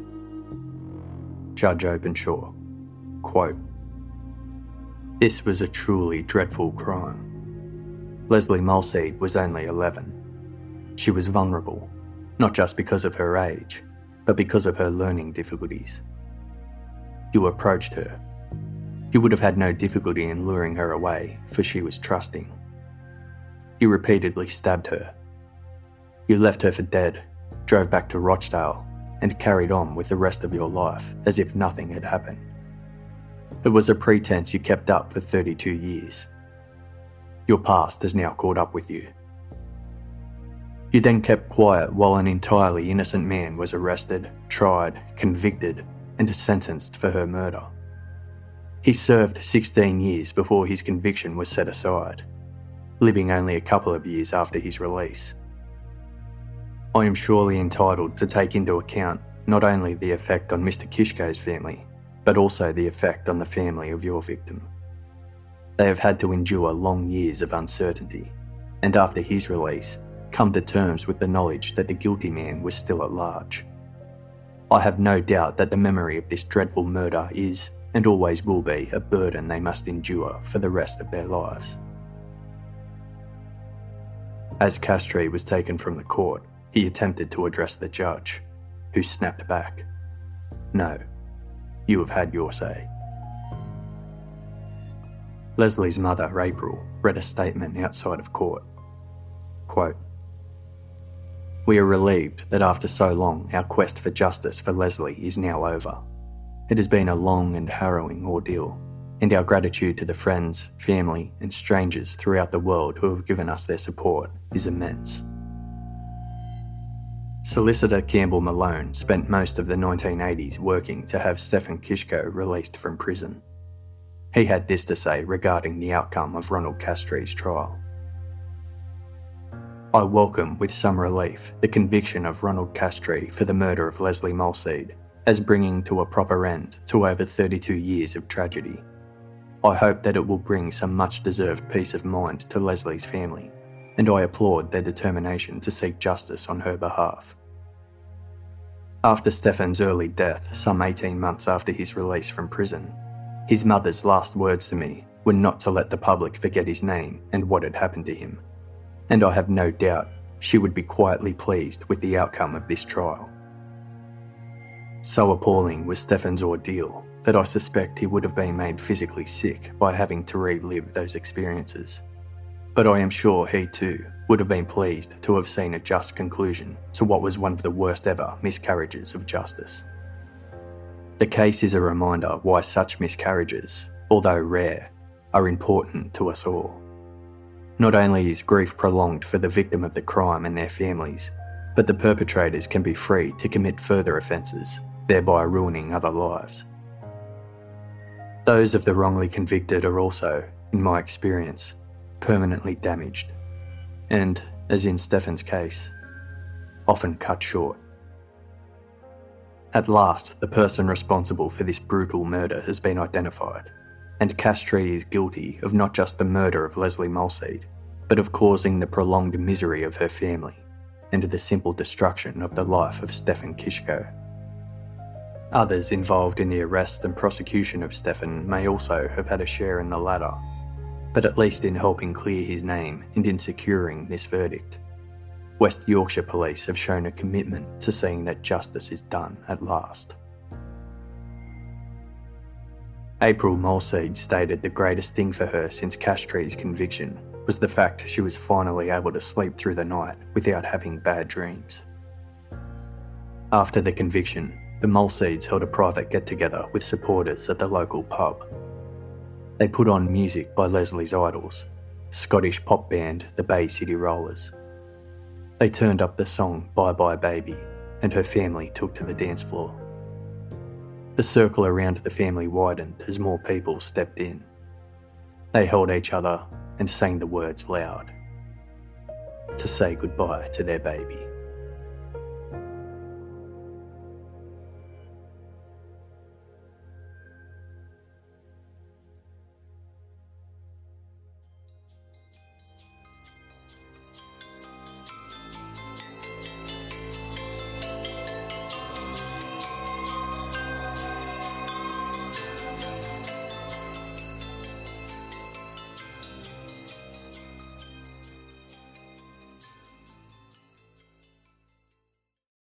Judge Openshaw, quote, "This was a truly dreadful crime. Leslie Mulseed was only eleven. She was vulnerable, not just because of her age, but because of her learning difficulties. You approached her. You would have had no difficulty in luring her away, for she was trusting. You repeatedly stabbed her. You left her for dead, drove back to Rochdale, and carried on with the rest of your life as if nothing had happened. It was a pretense you kept up for thirty-two years. Your past has now caught up with you. You then kept quiet while an entirely innocent man was arrested, tried, convicted, and sentenced for her murder. He served sixteen years before his conviction was set aside, living only a couple of years after his release. I am surely entitled to take into account not only the effect on Mister Kishko's family, but also the effect on the family of your victim. They have had to endure long years of uncertainty, and after his release, come to terms with the knowledge that the guilty man was still at large. I have no doubt that the memory of this dreadful murder is, and always will be, a burden they must endure for the rest of their lives." As Castree was taken from the court, he attempted to address the judge, who snapped back. "No, you have had your say." Leslie's mother, April, read a statement outside of court. Quote, "We are relieved that after so long our quest for justice for Leslie is now over. It has been a long and harrowing ordeal, and our gratitude to the friends, family, and strangers throughout the world who have given us their support is immense. Solicitor Campbell Malone spent most of the nineteen eighties working to have Stefan Kishko released from prison. He had this to say regarding the outcome of Ronald Castries' trial. I welcome with some relief the conviction of Ronald Castries for the murder of Leslie Molseed as bringing to a proper end to over thirty-two years of tragedy. I hope that it will bring some much-deserved peace of mind to Leslie's family, and I applaud their determination to seek justice on her behalf. After Stefan's early death, some eighteen months after his release from prison, his mother's last words to me were not to let the public forget his name and what had happened to him, and I have no doubt she would be quietly pleased with the outcome of this trial. So appalling was Stefan's ordeal that I suspect he would have been made physically sick by having to relive those experiences. But I am sure he too would have been pleased to have seen a just conclusion to what was one of the worst ever miscarriages of justice. The case is a reminder why such miscarriages, although rare, are important to us all. Not only is grief prolonged for the victim of the crime and their families, but the perpetrators can be free to commit further offences, thereby ruining other lives. Those of the wrongly convicted are also, in my experience, permanently damaged, and, as in Stefan's case, often cut short. At last, the person responsible for this brutal murder has been identified, and Castries is guilty of not just the murder of Leslie Molseed, but of causing the prolonged misery of her family and the simple destruction of the life of Stefan Kishko. Others involved in the arrest and prosecution of Stefan may also have had a share in the latter, but at least in helping clear his name and in securing this verdict. West Yorkshire Police have shown a commitment to seeing that justice is done at last. April Molseed stated the greatest thing for her since Castries' conviction was the fact she was finally able to sleep through the night without having bad dreams. After the conviction, the Molseeds held a private get-together with supporters at the local pub. They put on music by Leslie's idols, Scottish pop band the Bay City Rollers. They turned up the song Bye Bye Baby, and her family took to the dance floor. The circle around the family widened as more people stepped in. They held each other and sang the words loud to say goodbye to their baby.